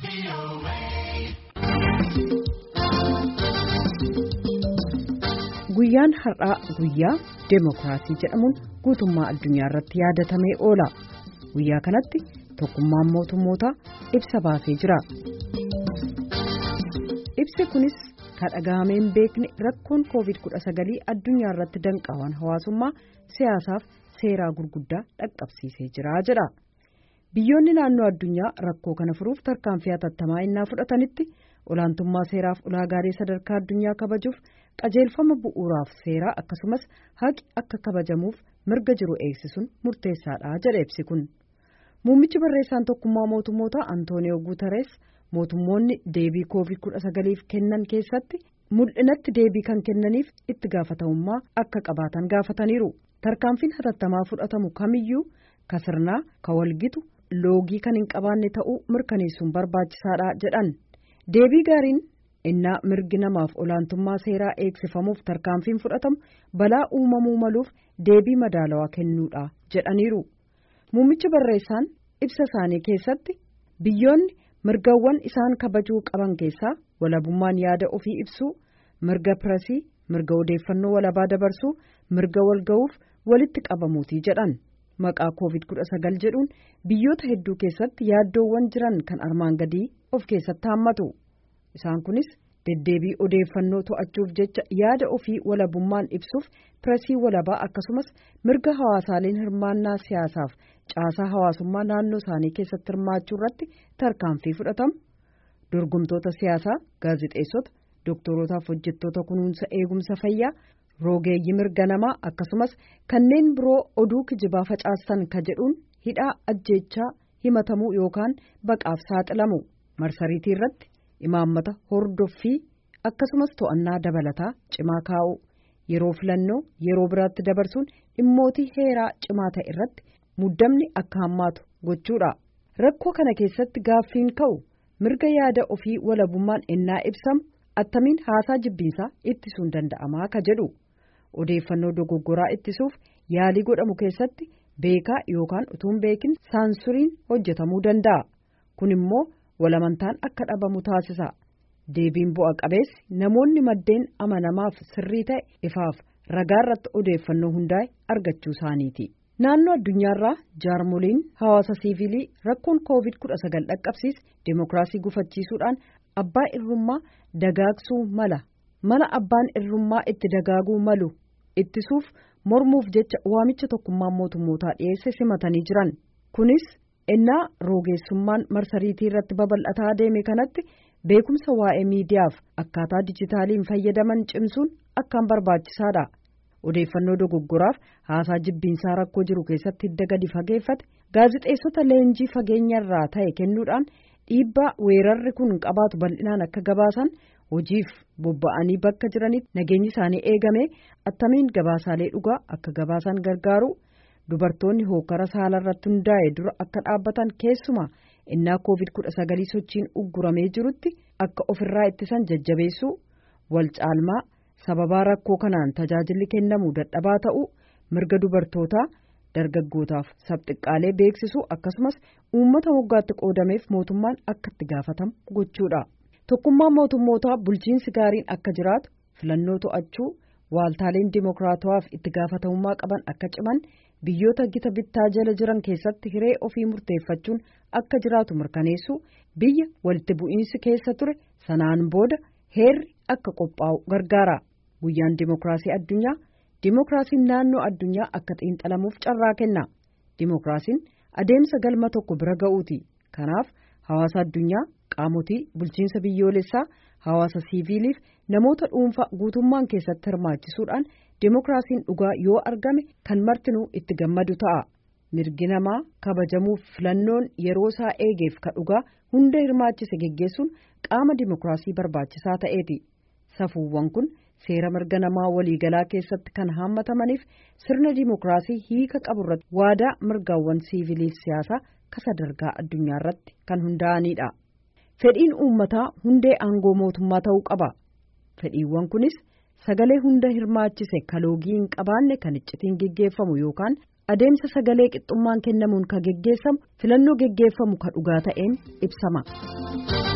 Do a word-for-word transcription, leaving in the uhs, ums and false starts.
Guyyaan har'aa guyyaa Deemokiraasii jedhamuun guutummaa addunyaa irratti yaadatamee oola. Guyyaa kanatti tokkummaan mootummootaa ibsa baasee jira. Ibsi kunis kan dhaga'amee hin beekne rakkoon koovid kudha sagal addunyaa irratti danqaawwan hawaasummaa siyaasaaf seeraa gurguddaa dhaqqabsiisee jira jedha. Biyyoonni naannoo addunyaa rakkoo kana furuuf tarkaanfii hatattamaa innaa fudhatanitti olaantummaa seeraaf ulaagaalee sadarkaa addunyaa kabajuuf qajeelfama bu'uuraaf seeraa akkasumas haqi akka kabajamuuf mirga jiru eegsisuun murteessaadha jedha ibsi kun. Muummichi barreessaan tokkummaa mootummootaa Antooniyoo Guutarees mootummoonni deebii koovid kudha sagaliif kennan keessatti mul'inatti deebii kan kennaniif itti gaafatamummaa akka qabaatan gaafataniiru. Tarkaanfiin hatattamaa fudhatamu kamiyyuu ka sirnaa ka walgitu loogii kan hin qabaanne ta'uu mirkaneessuun barbaachisaadha jedhan. Deebii gaariin innaa mirgi namaaf olaantummaa seeraa eegsifamuuf tarkaanfiin fudhatamu balaa uumamuu maluuf deebii madaalawaa kennuudha jedhaniiru. Muummichi barreessaan ibsa isaanii keessatti biyyoonni mirgawwan isaan kabajuu qaban keessaa walabummaan yaada ofii ibsuu, mirga pireesii, mirga odeeffannoo walabaa dabarsuu, mirga walga'uuf walitti qabamuutii jedhan. Maqaa koovid kudha sagal jedhuun biyyoota hedduu keessatti yaaddoowwan jiran kan armaan gadii of keessatti hammatu. Isaan kunis deddeebii odeeffannoo to'achuuf jecha yaada ofii walabummaan ibsuuf pireesii walabaa akkasumas mirga hawaasaaleen hirmaannaa siyaasaaf caasaa hawaasummaa naannoo isaanii keessatti hirmaachuu irratti tarkaanfii fudhatamu. Dorgomtoota siyaasaa, gaazexeessota, doktorotaaf hojjettoota kunuunsa eegumsa fayyaa, roogeeyyii mirga namaa akkasumas kanneen biroo oduu kijibaa facaastan ka jedhuun hidhaa ajjeechaa himatamuu yookaan baqaaf saaxilamu. Marsariitii irratti imaammata hordoffii akkasumas to'annaa dabalataa cimaa kaa'u, yeroo filannoo yeroo biraatti dabarsuun dhimmootii heeraa cimaa ta'e irratti muddamni akka hammaatu gochuudha. Rakkoo kana keessatti gaaffiin ka'u mirga yaada ofii walabummaan ennaa ibsamu attamiin haasaa jibbiinsaa ittisuun danda'amaa ka jedhu. Odeeffannoo dogoggoraa ittisuuf yaalii godhamu keessatti beekaa yookaan utuun beekin saansuriin hojjetamuu danda'a. Kun immoo walamantaan akka dhabamu taasisa. Deebiin bu'a qabeessi namoonni maddeen amanamaaf sirrii ta'e ifaaf ragaa irratti odeeffannoo hundaa'e argachuu isaaniiti. Naannoo addunyaarraa jaarmoliin hawaasa siivilii rakkoon koovid kudha sagal dhaqqabsiis deemokiraasii gufachiisuudhaan abbaa irrummaa dagaagsuu mala mala abbaan irrummaa itti dagaaguu malu ittisuuf mormuuf jecha waamicha tokkummaan mootummootaa dhiyeesse simatanii jiran. Kunis ennaa roogeessummaan marsariitii irratti babal'ataa deeme kanatti beekumsa waa'ee miidiyaaf akkaataa dijitaaliin fayyadaman cimsuun akkaan barbaachisaadha. Odeeffannoo dogoggoraaf haasaa jibbiinsaa rakkoo jiru keessatti hidda gadi fageeffate gaazexeessota leenjii fageenyarraa ta'e kennuudhaan dhiibbaa weerarri kun qabaatu bal'inaan akka gabaasan hojiif bobba'anii bakka jiranitti nageenyi isaanii eegame attamiin gabaasaalee dhugaa akka gabaasan gargaaru. Dubartoonni hookara saala irratti hundaa'e dura akka dhaabbatan keessumaa innaa koovid kudha sagalii sochiin ugguramee jirutti akka ofirraa ittisan jajjabeessuu, wal caalmaa sababaa rakkoo kanaan tajaajilli kennamuu dadhabaa ta'uu, mirga dubartootaa, dargaggootaaf sabxiqqaalee beeksisuu akkasumas uummata moggaatti qoodameef mootummaan akka itti gaafatamu gochuudha. Tokkummaan mootummootaa bulchiinsi gaariin akka jiraatu, filannoo to'achuu, waaltaaleen dimokiraatawaaf itti gaafatamummaa qaban akka ciman, biyyoota gita bittaa jala jiran keessatti hiree ofii murteeffachuun akka jiraatu mirkaneessuu, biyya walitti bu'iinsi keessa ture sanaan booda heerri akka qophaa'u gargaara. Guyyaan dimokiraasii addunyaa dimokiraasiin naannoo addunyaa akka xiinxalamuuf carraa kenna. Dimokiraasiin adeemsa galma tokko bira ga'uuti. Kanaaf hawaasa addunyaa, qaamotii bulchiinsa biyyoolessaa, hawaasa siiviiliif namoota dhuunfaa guutummaan keessatti hirmaachisuudhaan dimokiraasiin dhugaa yoo argame kan martinuu itti gammadu ta'a. Mirgi namaa kabajamuuf filannoon yeroo isaa eegeef ka dhugaa hunda hirmaachise geggeessuun qaama dimokiraasii barbaachisaa ta'eeti. Safuuwwan kun seera mirga namaa waliigalaa keessatti kan haammatamaniif sirna dimokiraasii hiika qaburratti waadaa mirgaawwan siivilii siyaasaa ka sadarkaa addunyaa irratti kan hundaa'anidha. Fedhiin uummataa hundee aangoo mootummaa ta'uu qaba. Fedhiiwwan kunis sagalee hunda hirmaachise kaloogii hin qabaanne kan iccitiin geggeeffamu yookaan adeemsa sagalee qixxummaan kennamuun kan geggeessamu filannoo geggeeffamu kan dhugaa ta'een ibsama.